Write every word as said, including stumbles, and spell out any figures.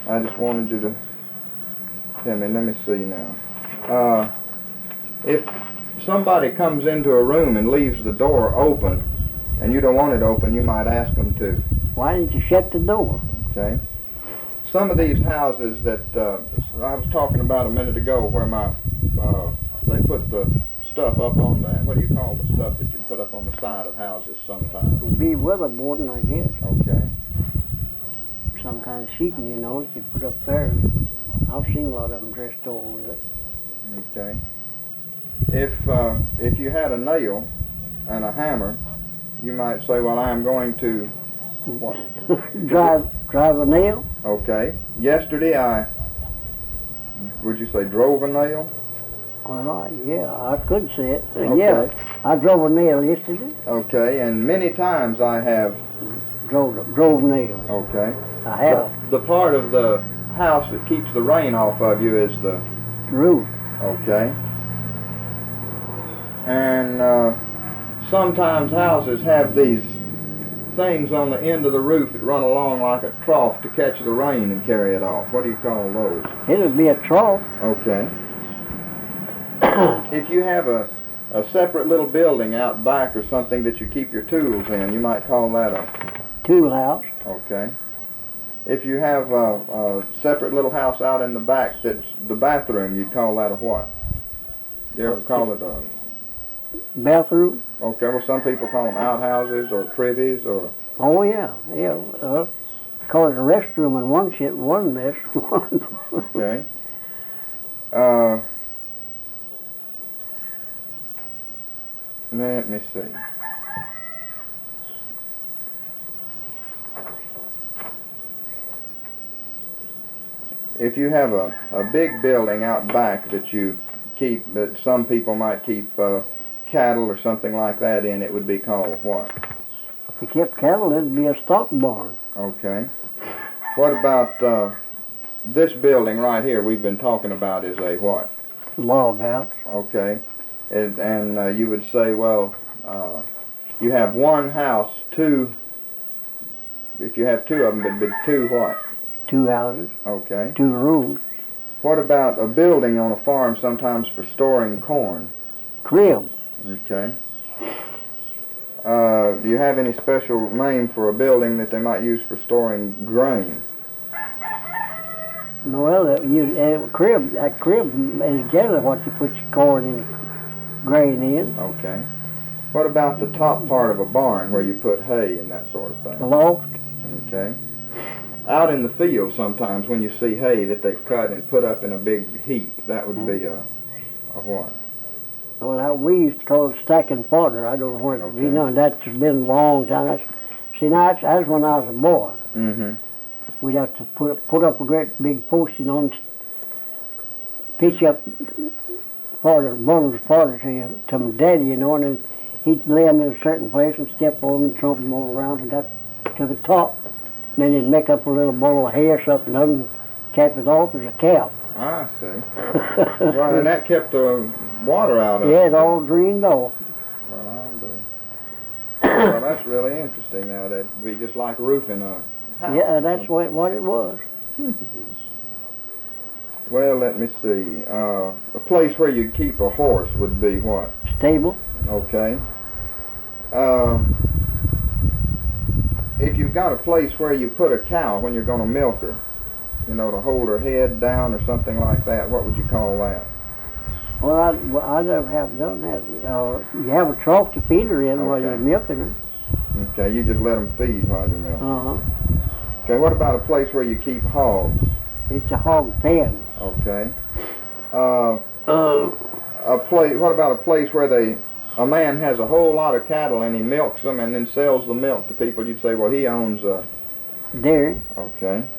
I just wanted you to tell me. Let me see now. Uh, if somebody comes into a room and leaves the door open, and you don't want it open, you might ask them to. Why didn't you shut the door? Okay. Some of these houses that uh, I was talking about a minute ago, where my uh, they put the stuff up on the, what do you call the stuff that you put up on the side of houses sometimes? It'll be weatherboarding, I guess. Okay. Some kind of sheeting, you know, that you put up there. I've seen a lot of them dressed over with it. Okay. If uh, if you had a nail and a hammer, you might say, well, I'm going to what? drive drive a nail? Okay. Yesterday I, would you say drove a nail? Well, yeah, I could say it. Uh, Okay. Yeah, I drove a nail yesterday. Okay, and many times I have. Drove drove a nail. Okay. I have. The, the part of the house that keeps the rain off of you is the Roof. okay. And uh, sometimes houses have these things on the end of the roof that run along like a trough to catch the rain and carry it off. What do you call those? It'll be a trough. Okay. If you have a, a separate little building out back or something that you keep your tools in, you might call that a Tool house. okay. If you have a, a separate little house out in the back that's the bathroom, you'd call that a what? You ever call it a... Bathroom. Okay, well, some people call them outhouses or privies or... Oh, yeah, yeah. Uh, call it a restroom in one shit, one mess. Okay. Uh, let me see. If you have a, a big building out back that you keep, that some people might keep uh, cattle or something like that in, it would be called what? If you kept cattle, it'd be a stock barn. Okay. What about uh, this building right here we've been talking about is a what? Log house. Okay. It, and uh, you would say, well, uh, you have one house, two, if you have two of them, it'd be two what? Two houses. Okay. Two rooms. What about a building on a farm sometimes for storing corn? Crib. Okay. Uh, do you have any special name for a building that they might use for storing grain? Well, that you, uh, crib, that crib is generally what you put your corn and grain in. Okay. What about the top part of a barn where you put hay and that sort of thing? A loft. Okay. Out in the field sometimes when you see hay that they've cut and put up in a big heap, that would be a, a what? Well, that, we used to call it stacking fodder. I don't know what, Okay. you know, that's been a long time. That's, see, now, that's, that's when I was a boy. Mm-hmm. We'd have to put put up a great big post, you know, and pitch up fodder, bundles of fodder to, you, to my daddy, you know, and then he'd lay them in a certain place and step on them and trump them all around and that to the top. And then he'd make up a little bowl of hay or something and cap it off as a cap. I see. Well, and that kept the water out of it. Yeah, it all drained off. Well, I'll do. Well, that's really interesting now. That'd be just like roofing a house. Yeah, that's what, what it was. Well, let me see. Uh, a place where you keep a horse would be what? Stable. Okay. Uh, if you've got a place where you put a cow when you're going to milk her, you know, to hold her head down or something like that, what would you call that? Well, I, well, I never have done that. Uh, you have a trough to feed her in while Okay. you're milking her. Okay, you just let them feed while you're milking. Uh-huh. Okay, what about a place where you keep hogs? It's a hog pen. Okay. Uh, Uh, a place. What about a place where they, a man has a whole lot of cattle and he milks them and then sells the milk to people? You'd say, well, he owns a. dairy. Okay.